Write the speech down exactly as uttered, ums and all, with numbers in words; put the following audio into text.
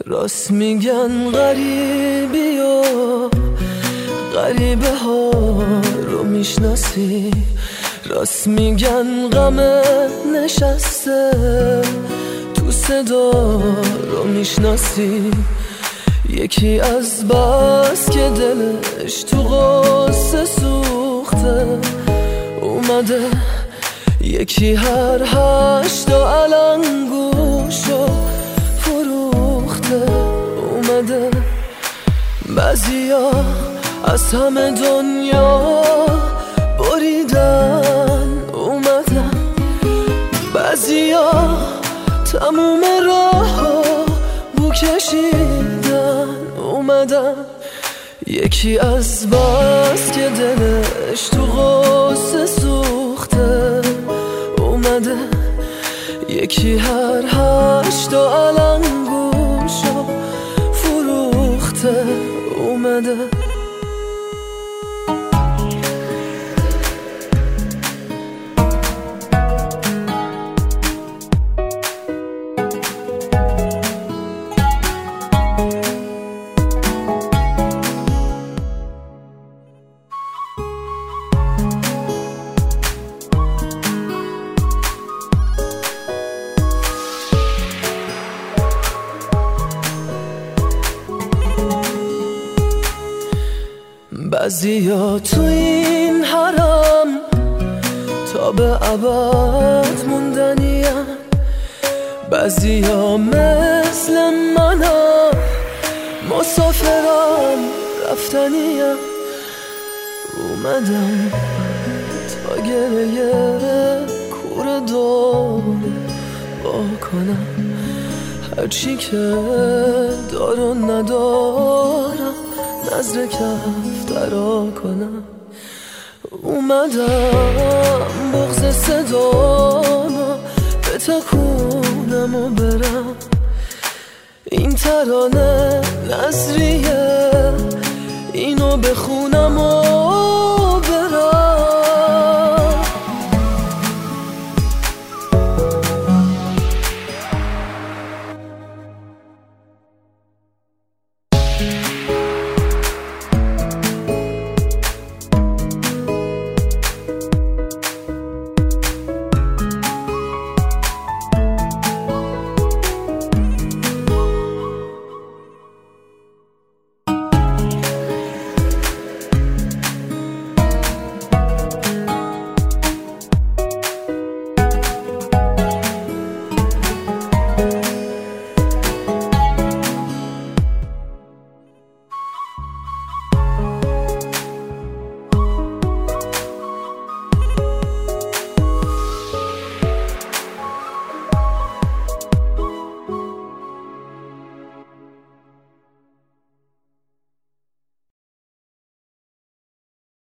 راست میگن غریبی و غریبه ها رو میشناسی، راست میگن غم نشسته تو صدا رو میشناسی. یکی از بس که دلش تو غصه سوخته اومده، یکی هر هشتا علنگوشو فروخته اومده. بعضیا از همه دنیا بریدن اومدن، بعضیا تموم راهو بو کشیدن اومدن. یکی از بس که دلش تو غصه سوخته اومده، یکی هر هشتا علنگوشو فروخته اومده. بعضیا تو این حرم تا به ابد موندنیم، بعضیا مثل منم مسافرم رفتنیم. اومدم تا گریه کور دور با کنم، هرچی که دارو ندارم نظر کف درا کنم. اومدم بغض صدامو به تکونم و برم، این ترانه نظریه اینو بخونم و